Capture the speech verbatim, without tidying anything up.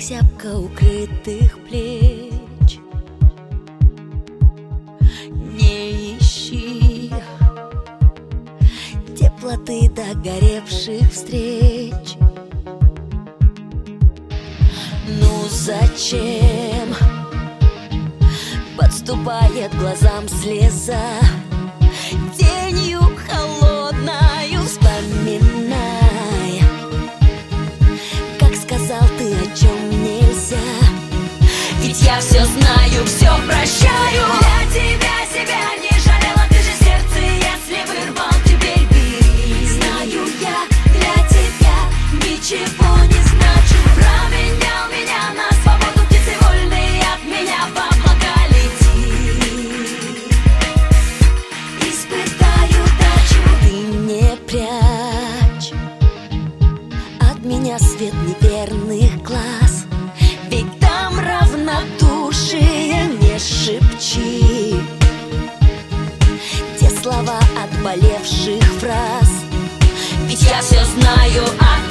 зябко укрытых плеч. Не ищи теплоты догоревших встреч. Ну зачем подступает глазам слеза? Тенью холодною вспоминай, как сказал ты, о чем нельзя. Ведь я все знаю, все прощаю. Для тебя себя не жалела, ты же сердце, если вырвал, теперь бери. Знаю я, для тебя ничего не значу. Променял меня на свободу, птицы вольные от меня в облака лети. Испытаю дачу. Ты не прячь от меня свет неверных глаз, ведь там равнодушие, не шепчи те слова отболевших фраз. Ведь я все знаю, а